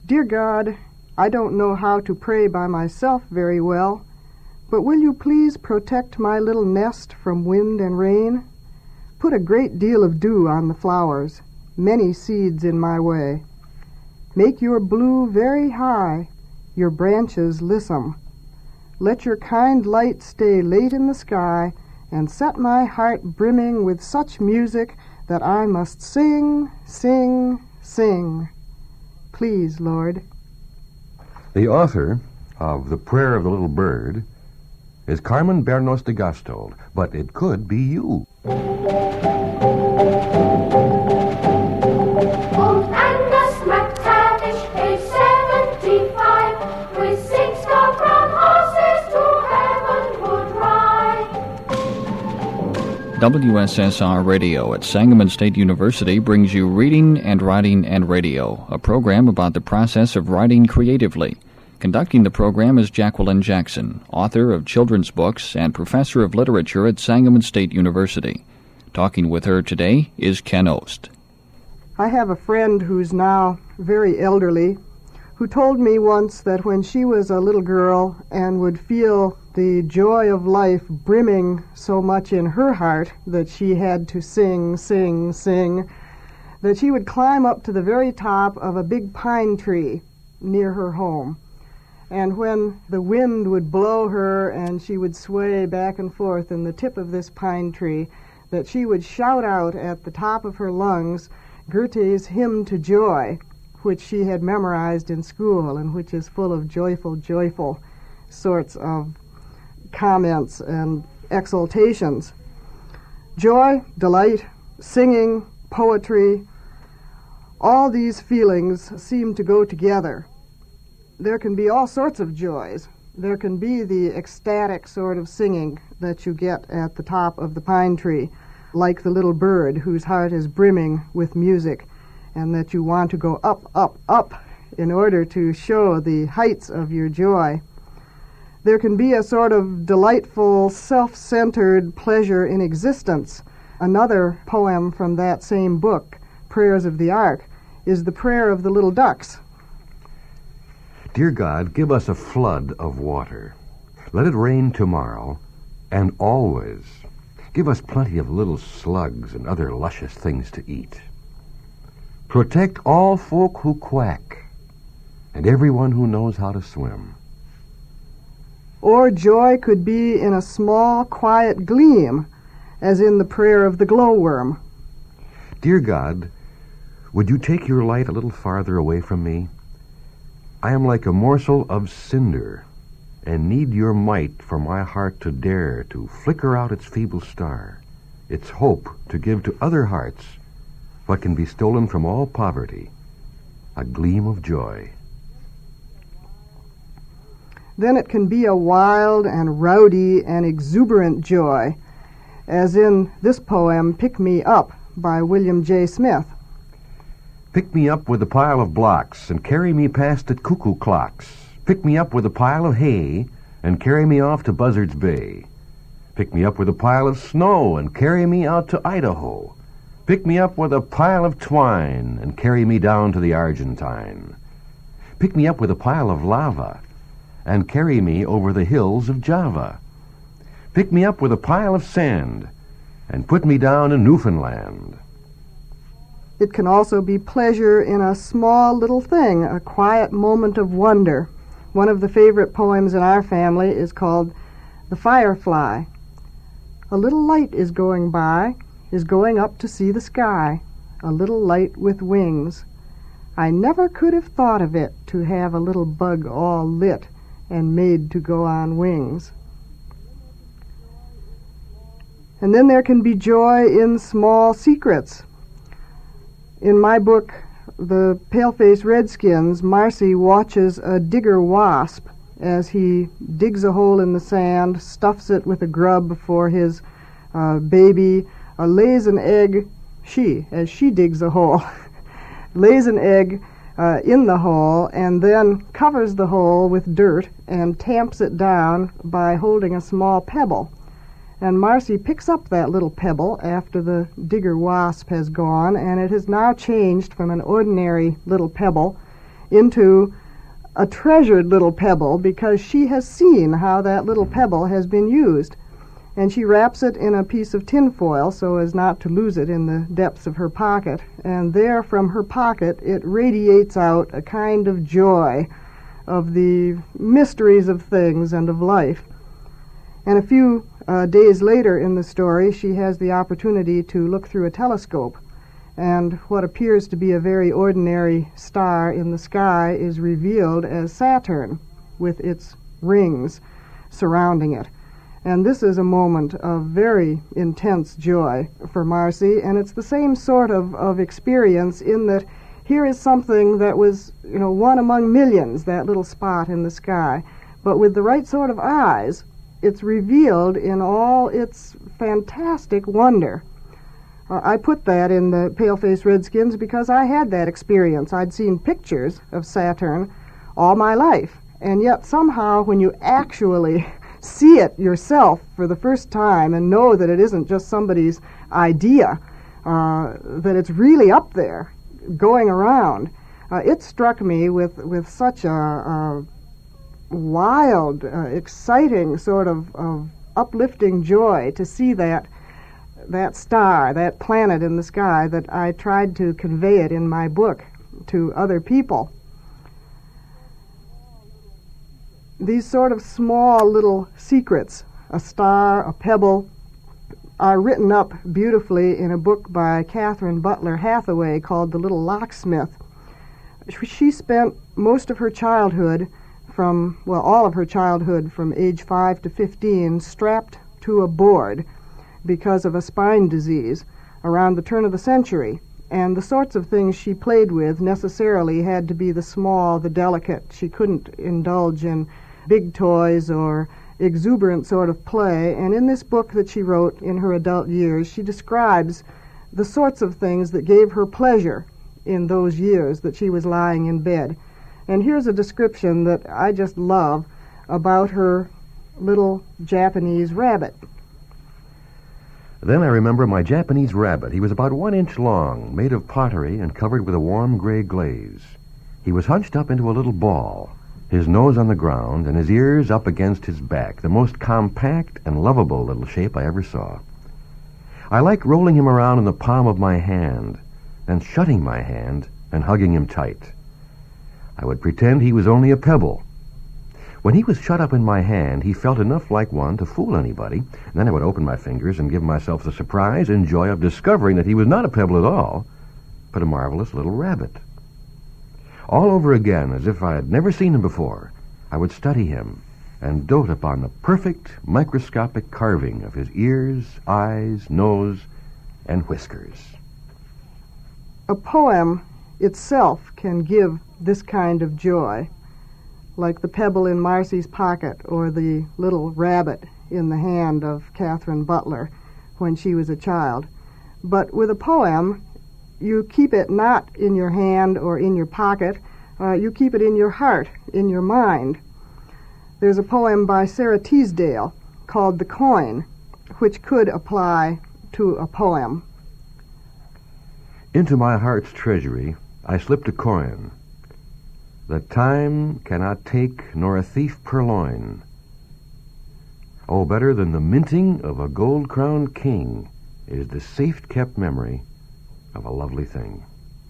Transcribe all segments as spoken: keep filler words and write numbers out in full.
Dear God, I don't know how to pray by myself very well, but will you please protect my little nest from wind and rain? Put a great deal of dew on the flowers, many seeds in my way. Make your blue very high, your branches lissom. Let your kind light stay late in the sky, and set my heart brimming with such music that I must sing, sing, sing. Please, Lord. The author of The Prayer of the Little Bird is Carmen Bernos de Gastold, but it could be you. Old Angus MacTavish, age seventy-five, with six gone-brown horses to heaven would ride. W S S R Radio at Sangamon State University brings you Reading and Writing and Radio, a program about the process of writing creatively. Conducting the program is Jacqueline Jackson, author of children's books and professor of literature at Sangamon State University. Talking with her today is Ken Ost. I have a friend who's now very elderly, who told me once that when she was a little girl and would feel the joy of life brimming so much in her heart that she had to sing, sing, sing, that she would climb up to the very top of a big pine tree near her home. And when the wind would blow her and she would sway back and forth in the tip of this pine tree, that she would shout out at the top of her lungs Goethe's Hymn to Joy, which she had memorized in school and which is full of joyful, joyful sorts of comments and exultations. Joy, delight, singing, poetry, all these feelings seem to go together. There can be all sorts of joys. There can be the ecstatic sort of singing that you get at the top of the pine tree, like the little bird whose heart is brimming with music, and that you want to go up, up, up in order to show the heights of your joy. There can be a sort of delightful, self-centered pleasure in existence. Another poem from that same book, Prayers of the Ark, is the prayer of the little ducks. Dear God, give us a flood of water. Let it rain tomorrow and always. Give us plenty of little slugs and other luscious things to eat. Protect all folk who quack and everyone who knows how to swim. Or joy could be in a small, quiet gleam, as in the prayer of the glowworm. Dear God, would you take your light a little farther away from me? I am like a morsel of cinder, and need your might for my heart to dare to flicker out its feeble star, its hope to give to other hearts what can be stolen from all poverty, a gleam of joy. Then it can be a wild and rowdy and exuberant joy, as in this poem, Pick Me Up, by William J. Smith. Pick me up with a pile of blocks and carry me past the cuckoo clocks. Pick me up with a pile of hay and carry me off to Buzzard's Bay. Pick me up with a pile of snow and carry me out to Idaho. Pick me up with a pile of twine and carry me down to the Argentine. Pick me up with a pile of lava and carry me over the hills of Java. Pick me up with a pile of sand and put me down in Newfoundland. It can also be pleasure in a small little thing, a quiet moment of wonder. One of the favorite poems in our family is called The Firefly. A little light is going by, is going up to see the sky, a little light with wings. I never could have thought of it to have a little bug all lit and made to go on wings. And then there can be joy in small secrets. In my book, The Pale-Face Redskins, Marcy watches a digger wasp as he digs a hole in the sand, stuffs it with a grub for his uh, baby, uh, lays an egg, she, as she digs a hole, lays an egg uh, in the hole and then covers the hole with dirt and tamps it down by holding a small pebble. And Marcy picks up that little pebble after the digger wasp has gone, and it has now changed from an ordinary little pebble into a treasured little pebble because she has seen how that little pebble has been used. And she wraps it in a piece of tinfoil so as not to lose it in the depths of her pocket. And there from her pocket it radiates out a kind of joy of the mysteries of things and of life. And a few uh, days later in the story, she has the opportunity to look through a telescope, and what appears to be a very ordinary star in the sky is revealed as Saturn, with its rings surrounding it. And this is a moment of very intense joy for Marcy, and it's the same sort of, of experience in that here is something that was, you know, one among millions, that little spot in the sky. But with the right sort of eyes, it's revealed in all its fantastic wonder. Uh, I put that in the Pale-Faced Redskins because I had that experience. I'd seen pictures of Saturn all my life, and yet somehow when you actually see it yourself for the first time and know that it isn't just somebody's idea, uh, that it's really up there, going around, uh, it struck me with, with such a, a wild, uh, exciting sort of, of uplifting joy to see that that star, that planet in the sky, that I tried to convey it in my book to other people. These sort of small little secrets, a star, a pebble, are written up beautifully in a book by Catherine Butler Hathaway called The Little Locksmith. She spent most of her childhood from, well, all of her childhood from age five to fifteen strapped to a board because of a spine disease around the turn of the century. And the sorts of things she played with necessarily had to be the small, the delicate. She couldn't indulge in big toys or exuberant sort of play. And in this book that she wrote in her adult years, she describes the sorts of things that gave her pleasure in those years that she was lying in bed. And here's a description that I just love about her little Japanese rabbit. Then I remember my Japanese rabbit. He was about one inch long, made of pottery and covered with a warm gray glaze. He was hunched up into a little ball, his nose on the ground and his ears up against his back, the most compact and lovable little shape I ever saw. I liked rolling him around in the palm of my hand, then shutting my hand and hugging him tight. I would pretend he was only a pebble. When he was shut up in my hand, he felt enough like one to fool anybody, and then I would open my fingers and give myself the surprise and joy of discovering that he was not a pebble at all, but a marvelous little rabbit. All over again, as if I had never seen him before, I would study him and dote upon the perfect microscopic carving of his ears, eyes, nose, and whiskers. A poem itself can give this kind of joy, like the pebble in Marcy's pocket or the little rabbit in the hand of Catherine Butler when she was a child. But with a poem, you keep it not in your hand or in your pocket, uh, you keep it in your heart, in your mind. There's a poem by Sarah Teasdale called The Coin, which could apply to a poem. Into my heart's treasury I slipped a coin that time cannot take nor a thief purloin. Oh, better than the minting of a gold-crowned king is the safe-kept memory of a lovely thing.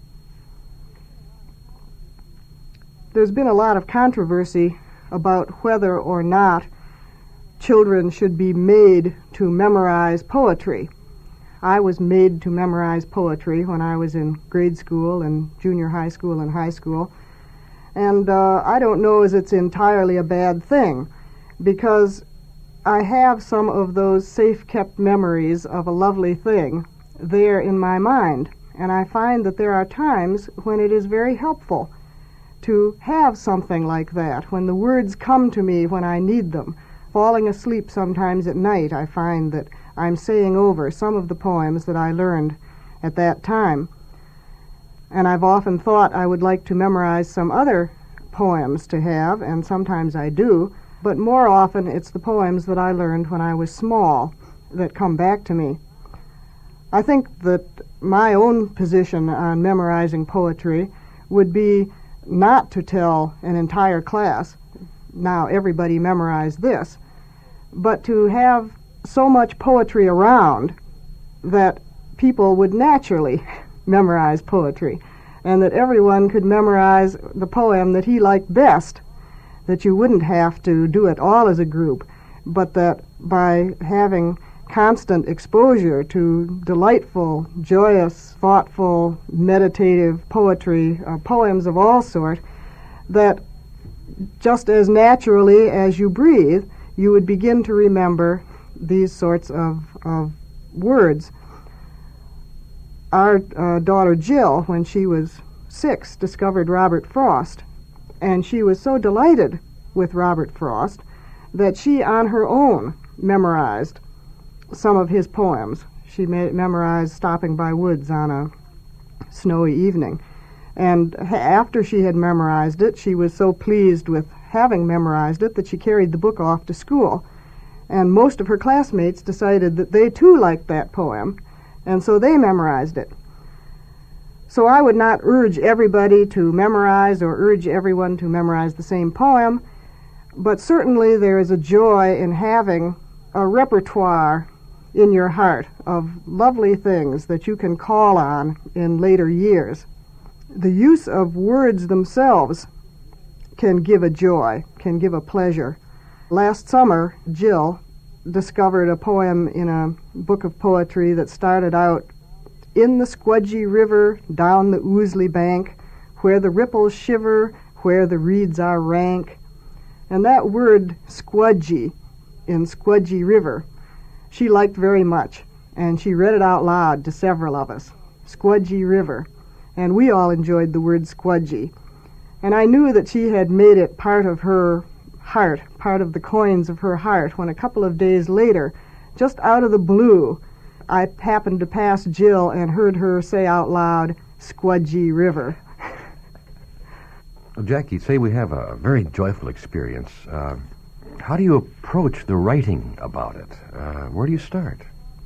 There's been a lot of controversy about whether or not children should be made to memorize poetry. I was made to memorize poetry when I was in grade school and junior high school and high school. And uh, I don't know as it's entirely a bad thing, because I have some of those safe-kept memories of a lovely thing there in my mind. And I find that there are times when it is very helpful to have something like that, when the words come to me when I need them. Falling asleep sometimes at night, I find that I'm saying over some of the poems that I learned at that time. And I've often thought I would like to memorize some other poems to have, and sometimes I do, but more often it's the poems that I learned when I was small that come back to me. I think that my own position on memorizing poetry would be not to tell an entire class, now everybody memorized this, but to have so much poetry around that people would naturally memorize poetry, and that everyone could memorize the poem that he liked best, that you wouldn't have to do it all as a group, but that by having constant exposure to delightful, joyous, thoughtful, meditative poetry, uh, poems of all sort, that just as naturally as you breathe, you would begin to remember these sorts of, of words. Our uh, daughter Jill, when she was six, discovered Robert Frost, and she was so delighted with Robert Frost that she, on her own, memorized some of his poems. She ma- memorized Stopping by Woods on a snowy evening. And ha- after she had memorized it, she was so pleased with having memorized it that she carried the book off to school. And most of her classmates decided that they too liked that poem, and so they memorized it. So I would not urge everybody to memorize or urge everyone to memorize the same poem, but certainly there is a joy in having a repertoire in your heart of lovely things that you can call on in later years. The use of words themselves can give a joy, can give a pleasure. Last summer, Jill discovered a poem in a book of poetry that started out, "In the Squudgy River, down the oozly bank, where the ripples shiver, where the reeds are rank." And that word squudgy, in Squudgy River, she liked very much, and she read it out loud to several of us. Squudgy River. And we all enjoyed the word squudgy. And I knew that she had made it part of her heart, part of the coins of her heart, when a couple of days later, just out of the blue, I happened to pass Jill and heard her say out loud, "Squudgy River." Well, Jackie, say we have a very joyful experience. Uh, how do you approach the writing about it? Uh, where do you start?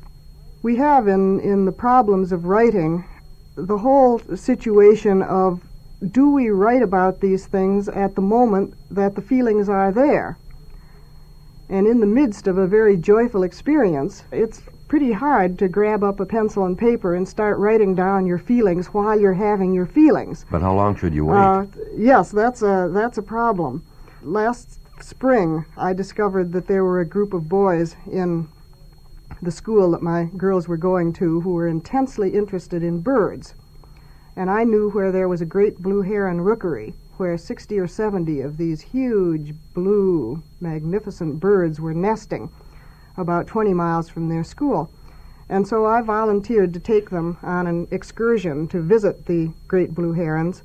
We have in, in the problems of writing the whole situation of, do we write about these things at the moment that the feelings are there? And in the midst of a very joyful experience, it's pretty hard to grab up a pencil and paper and start writing down your feelings while you're having your feelings. But how long should you wait? Uh, yes, that's a, that's a problem. Last spring, I discovered that there were a group of boys in the school that my girls were going to who were intensely interested in birds. And I knew where there was a great blue heron rookery, where sixty or seventy of these huge, blue, magnificent birds were nesting about twenty miles from their school. And so I volunteered to take them on an excursion to visit the great blue herons.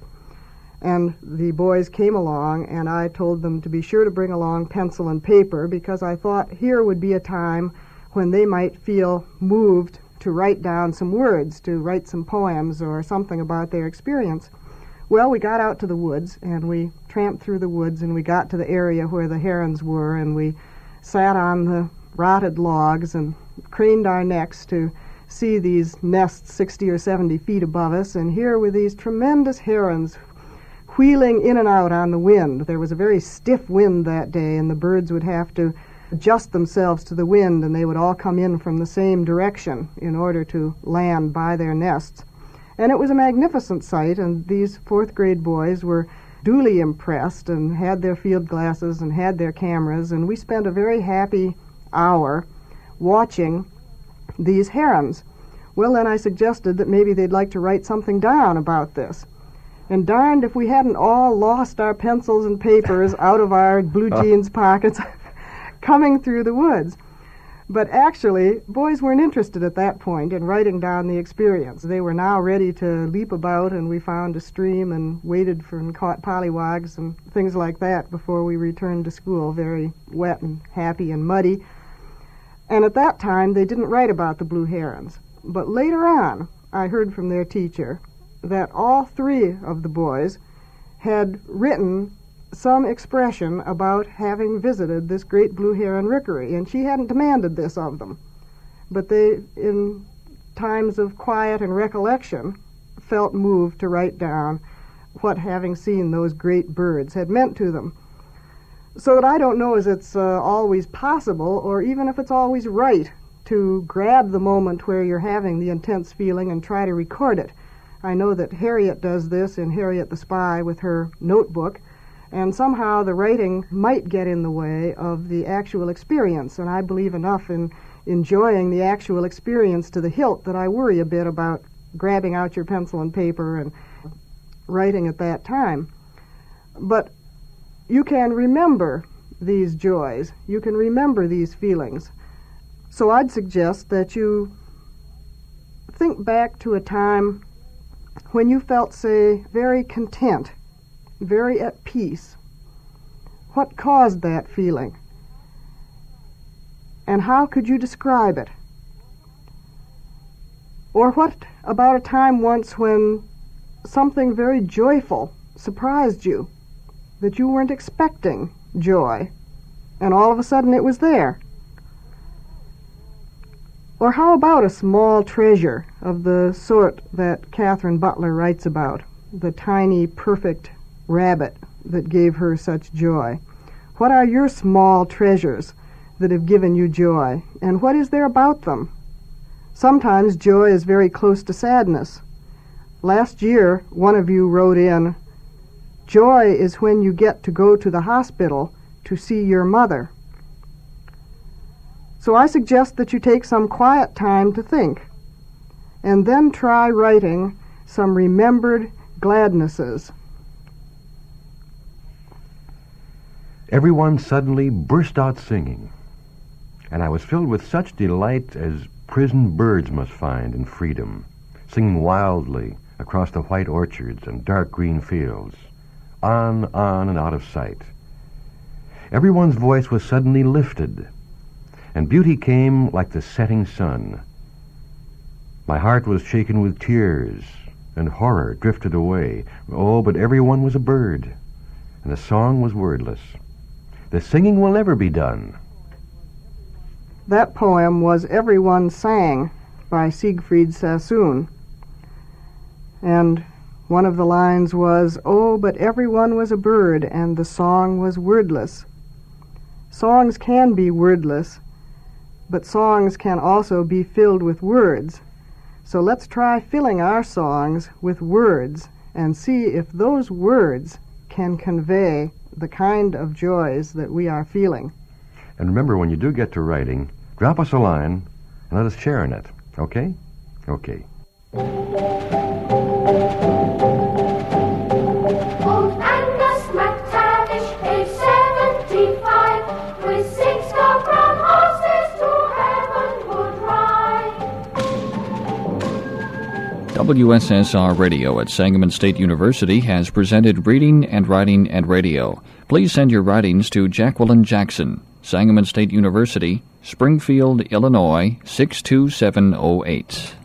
And the boys came along, and I told them to be sure to bring along pencil and paper, because I thought here would be a time when they might feel moved to write down some words, to write some poems or something about their experience. Well, we got out to the woods, and we tramped through the woods, and we got to the area where the herons were, and we sat on the rotted logs and craned our necks to see these nests sixty or seventy feet above us, and here were these tremendous herons wheeling in and out on the wind. There was a very stiff wind that day, and the birds would have to adjust themselves to the wind, and they would all come in from the same direction in order to land by their nests. And it was a magnificent sight, and these fourth grade boys were duly impressed and had their field glasses and had their cameras, and we spent a very happy hour watching these herons. Well, then I suggested that maybe they'd like to write something down about this. And darned if we hadn't all lost our pencils and papers out of our blue jeans pockets coming through the woods. But actually, boys weren't interested at that point in writing down the experience. They were now ready to leap about, and we found a stream and waited for and caught pollywogs and things like that before we returned to school, very wet and happy and muddy. And at that time, they didn't write about the blue herons. But later on, I heard from their teacher that all three of the boys had written some expression about having visited this great blue heron rookery, and she hadn't demanded this of them. But they, in times of quiet and recollection, felt moved to write down what having seen those great birds had meant to them. So that I don't know if it's uh, always possible, or even if it's always right, to grab the moment where you're having the intense feeling and try to record it. I know that Harriet does this in Harriet the Spy with her notebook, and somehow the writing might get in the way of the actual experience, and I believe enough in enjoying the actual experience to the hilt that I worry a bit about grabbing out your pencil and paper and writing at that time. But you can remember these joys. You can remember these feelings. So I'd suggest that you think back to a time when you felt, say, very content, very at peace. What caused that feeling? And how could you describe it? Or what about a time once when something very joyful surprised you, that you weren't expecting joy, and all of a sudden it was there? Or how about a small treasure of the sort that Catherine Butler writes about, the tiny, perfect rabbit that gave her such joy? What are your small treasures that have given you joy, and what is there about them? Sometimes joy is very close to sadness. Last year, one of you wrote in, "Joy is when you get to go to the hospital to see your mother." So I suggest that you take some quiet time to think, and then try writing some remembered gladnesses. Everyone suddenly burst out singing, and I was filled with such delight as prison birds must find in freedom, singing wildly across the white orchards and dark green fields, on, on, and out of sight. Everyone's voice was suddenly lifted, and beauty came like the setting sun. My heart was shaken with tears, and horror drifted away. Oh, but everyone was a bird, and the song was wordless. The singing will never be done. That poem was Everyone Sang by Siegfried Sassoon. And one of the lines was, "Oh, but everyone was a bird, and the song was wordless." Songs can be wordless, but songs can also be filled with words. So let's try filling our songs with words and see if those words can convey the kind of joys that we are feeling. And remember, when you do get to writing, drop us a line and let us share in it. Okay? Okay. Old Angus MacTavish, age seventy-five, with six dark brown horses to heaven would ride. W S S R Radio at Sangamon State University has presented Reading and Writing and Radio. Please send your writings to Jacqueline Jackson, Sangamon State University, Springfield, Illinois, six two seven oh eight.